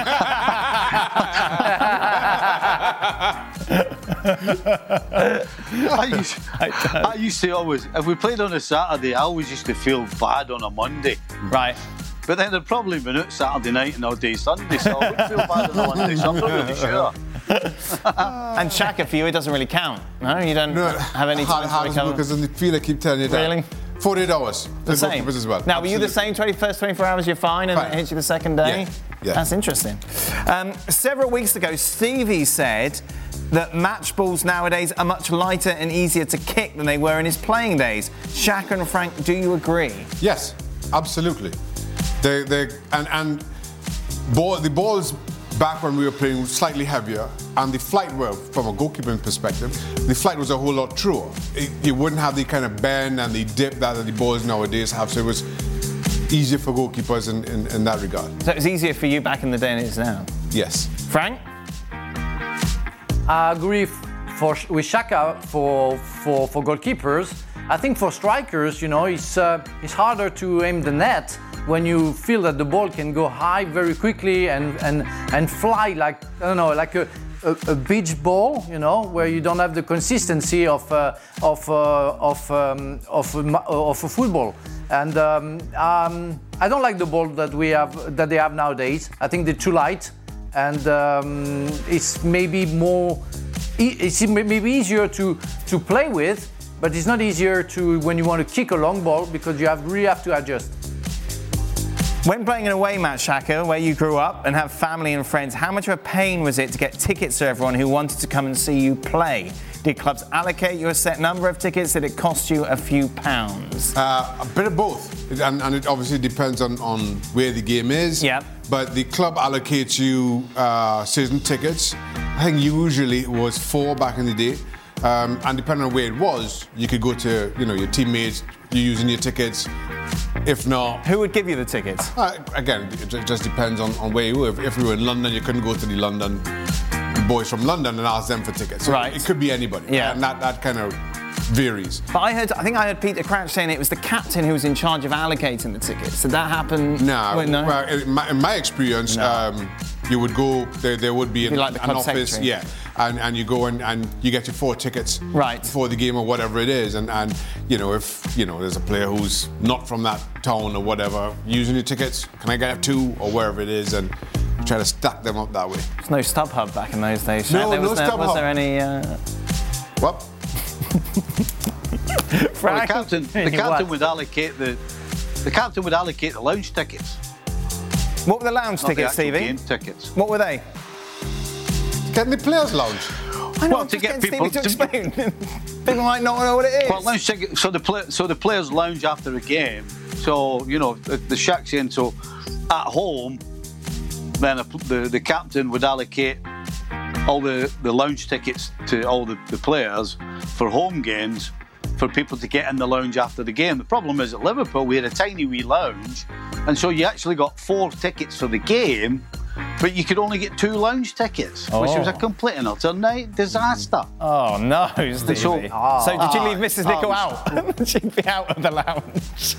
I, used, I used to always, if we played on a Saturday, I always used to feel bad on a Monday. Right. But then there'd probably been out Saturday night and all day Sunday, so I wouldn't feel bad on a Monday, so I'm not really sure. And Shaka, for you, it doesn't really count. No, you don't No, have any time to recover. because in the field I keep telling you that. Really? forty-eight hours. The same. As well. Now, were you the Absolutely. same twenty-first, twenty-four hours, you're fine, and Fine. it hits you the second day? Yeah. Yeah. That's interesting. Um, several weeks ago, Stevie said that match balls nowadays are much lighter and easier to kick than they were in his playing days. Shaka and Frank, do you agree? Yes, absolutely. They, they, and and ball, the balls back when we were playing were slightly heavier, and the flight, well, from a goalkeeping perspective, the flight was a whole lot truer. It, you wouldn't have the kind of bend and the dip that the balls nowadays have, so it was easier for goalkeepers in, in, in that regard. So it was easier for you back in the day than it is now? Yes. Frank? I agree for, with Shaka for, for, for goalkeepers. I think for strikers, you know, it's, uh, it's harder to aim the net when you feel that the ball can go high very quickly and, and, and fly like, I don't know, like a a, a beach ball, you know, where you don't have the consistency of uh, of uh, of um, of, uh, of a football. And um, um, I don't like the ball that we have that they have nowadays. I think they're too light, and um, it's maybe more. It's maybe easier to to play with, but it's not easier to when you want to kick a long ball because you have really have to adjust. When playing an away match, Shaka, where you grew up and have family and friends, how much of a pain was it to get tickets to everyone who wanted to come and see you play? Did clubs allocate you a set number of tickets? Did it cost you a few pounds? Uh, a bit of both, and, and it obviously depends on, on where the game is. Yeah. But the club allocates you uh, season tickets. I think usually it was four back in the day, um, and depending on where it was, you could go to you know your teammates, you're using your tickets. If not, who would give you the tickets? Uh, again, it just depends on, on where you were. If, if you were in London, you couldn't go to the London boys from London and ask them for tickets. So right. It could be anybody. Yeah. And that, that kind of varies. But I heard, I think I heard Peter Crouch saying it was the captain who was in charge of allocating the tickets. Did that happen? No. Wait, no? Well, in my, in my experience, No. um, you would go, there, there would be an, like the an club office, secretary. yeah, and, and you go and, and you get your four tickets right. for the game or whatever it is, and, and you know if you know there's a player who's not from that town or whatever, using your tickets, can I get two or wherever it is, and try to stack them up that way. There's no StubHub back in those days. No, there was no there, StubHub. Was there any? Uh... What? Well, the captain, the captain would allocate the the captain would allocate the lounge tickets. What were the lounge Not tickets, the actual Stevie? game tickets. What were they? Getting the players' lounge. I know, Well, I'm to just get getting people Stevie to to- explain. People might not know what it is. Well, lounge ticket. So the play, so the players lounge after a game. So you know the, the Shaq's in. So at home, then a, the the captain would allocate all the, the lounge tickets to all the, the players for home games for people to get in the lounge after the game. The problem is at Liverpool we had a tiny wee lounge, and so you actually got four tickets for the game, but you could only get two lounge tickets, which was a Oh. complete and utter night disaster. Oh no, Stevie. So- So, did you Ah, leave Missus ah, Nichol um, out? She'd be out of the lounge.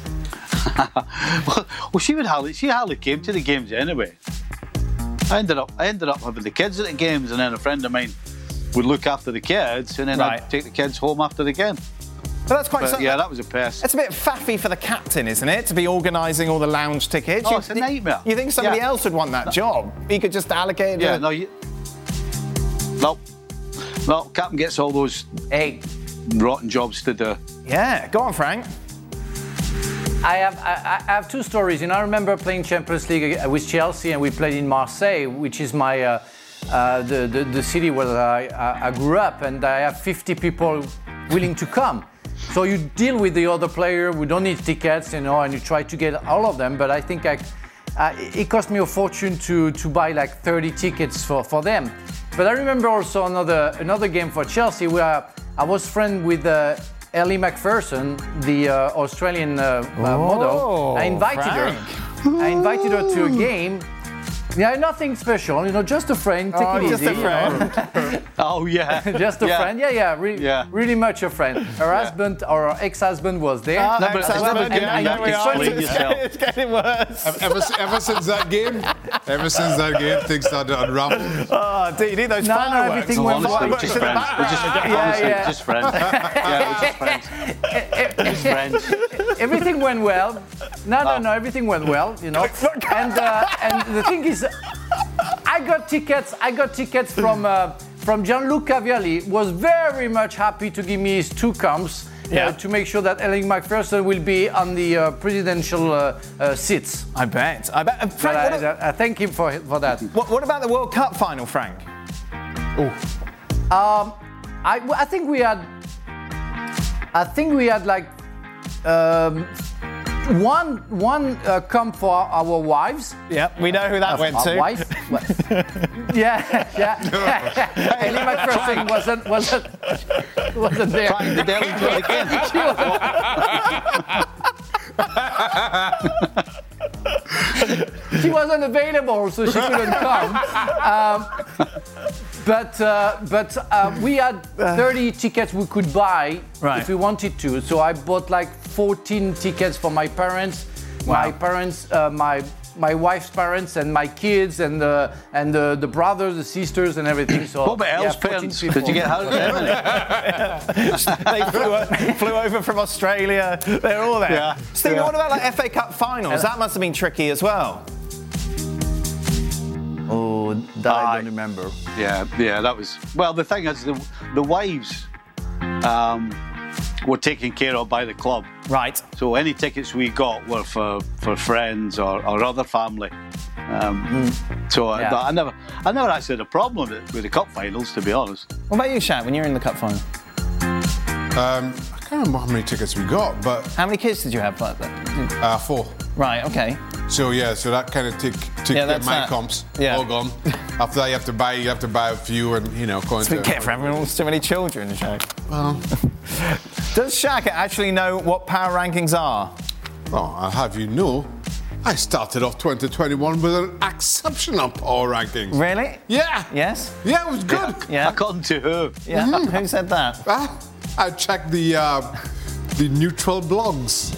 well, well, she would hardly she hardly came to the games anyway. I ended up I ended up having the kids at the games, and then a friend of mine would look after the kids, and then Right. I'd take the kids home after the game. But that's quite. But so- yeah, that was a pest. It's a bit faffy for the captain, isn't it, to be organising all the lounge tickets? Oh, You- it's a nightmare. You think somebody Yeah. else would want that job? He could just allocate. Yeah, the- no, you, no, no. Captain gets all those Hey, rotten jobs to do. Yeah, go on, Frank. I have I, I have two stories. You know, I remember playing Champions League with Chelsea, and we played in Marseille, which is my uh, uh, the, the the city where I, I I grew up, and I have fifty people willing to come. So you deal with the other player. We don't need tickets, you know, and you try to get all of them. But I think I, uh, it cost me a fortune to to buy like thirty tickets for, for them. But I remember also another another game for Chelsea where I was friend with. Uh, Ellie McPherson, the uh, Australian uh, uh, model. I invited Frank. her. I invited her to a game. Yeah, nothing special, you know, just a friend. Take Oh, it just easy. a friend. Oh yeah, Just a Yeah. friend, yeah, yeah, re- Yeah. really much a friend. Her husband or her ex-husband was there. Ah, No, but it's ex-husband, never good. yeah, You there have we to are. explain It's yourself. getting- It's getting worse. Ever, ever since that game, ever since that game, things started to unravel. Oh, do you need those No, no, fireworks? everything No, went honestly, well. we're just friends. We're just, Yeah, honestly, yeah. just friends. Yeah, we're just friends. Just friends. Everything went well. No, no, no, everything went well, you know. And uh, and the thing is, I got tickets. I got tickets from uh, from Gianluca Vialli. Was very much happy to give me his two comps. Yeah. Uh, to make sure that Ellie McPherson will be on the uh, presidential uh, uh, seats. I bet. I bet. Uh, But Frank, what, I, I thank him for for that. what, what about the World Cup final, Frank? Um, I, I think we had, I think we had like um, one one uh, come for our wives. Yep, we know who that went Our to. wife. yeah, yeah. Ellie McPherson wasn't wasn't wasn't there. Trying to delve into it again. She wasn't- she wasn't available, so she couldn't come. Um, but uh, but uh, we had thirty tickets we could buy Right. if we wanted to. So I bought like fourteen tickets for my parents, Wow. my parents, uh, my my wife's parents and my kids and the and the, the brothers, the sisters, and everything. So what about yeah, Elle's parents? Did you get out of them? They flew, flew over from Australia. They're all there. Yeah. Stephen, Yeah. what about like F A Cup finals? That must have been tricky as well. Oh, that I don't remember. Yeah, yeah, that was. Well, the thing is, the the wives um, were taken care of by the club. Right. So any tickets we got were for, for friends or, or other family. Um, so I, Yeah. I never, I never actually had a problem with, it, with the cup finals, to be honest. What about you, Shaq, when you were in the cup final? Um, I can't remember how many tickets we got, but how many kids did you have like that? Uh, four. Right. Okay. So yeah, so that kind of took took Yeah, yeah, that's my that. comps Yeah. all gone. After that, you have to buy you have to buy a few, and you know, going It's been to. careful, everyone wants too many children, Shaq. Well, does Shaq actually know what power rankings are? Oh, I'll have you know, I started off twenty twenty-one with an exceptional power rankings. Really? Yeah. Yes. Yeah, it was good. Yeah. According to who? Yeah. Mhm. Who said that? Ah, I checked the uh, the neutral blogs.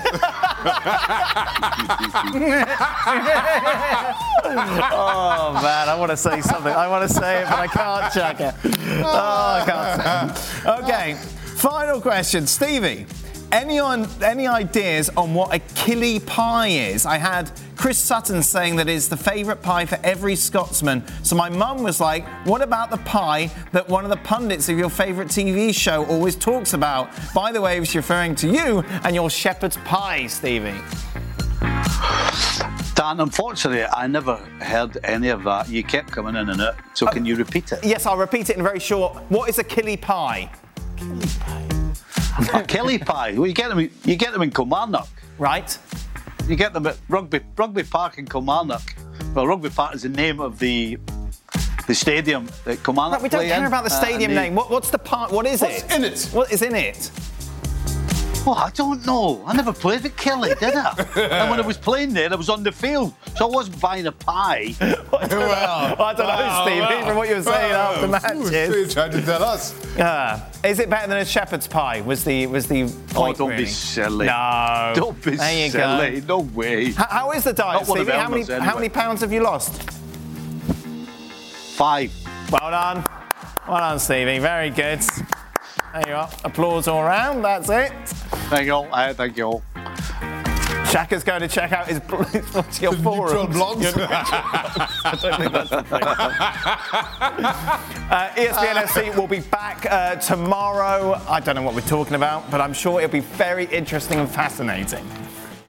Oh man, I want to say something. I want to say it, but I can't, check it. Oh, I can't say it. Okay, final question, Stevie. Any on any ideas on what a killie pie is? I had Chris Sutton saying that it's the favourite pie for every Scotsman. So my mum was like, "What about the pie that one of the pundits of your favourite T V show always talks about?" By the way, he's referring to you and your shepherd's pie, Stevie. Dan, unfortunately, I never heard any of that. You kept coming in and out. So can you repeat it? Yes, I'll repeat it in very short. What is a killie pie? A killie pie. Well, you get them. You get them in Kilmarnock, right? You get them at Rugby Rugby Park in Kilmarnock. Well, Rugby Park is the name of the the stadium that Kilmarnock. No, we don't play care in. about the Uh, stadium and they- name. What, what's the part? What is What's it? in it? What is in it? Oh, I don't know. I never played at Kelly, did I? And when I was playing there, I was on the field, so I wasn't buying a pie. I don't know, I don't know Steve, even what you were saying after matches. Trying to tell us. Uh, is it better than a shepherd's pie? Was the was the Oh, point, don't really? be silly. No. Don't be there you silly. Go. No way. How, how is the diet, Not one of Stevie? How many, Elmer's, how anyway. many pounds have you lost? Five. Well done. Well done, Stevie. Very good. There you are. Applause all round. That's it. Thank you all. Uh, thank you all. Shaka's going to check out his, his your Neutral forums. blogs. Your I don't think that's the thing. uh, E S P N F C will be back uh, tomorrow. I don't know what we're talking about, but I'm sure it'll be very interesting and fascinating.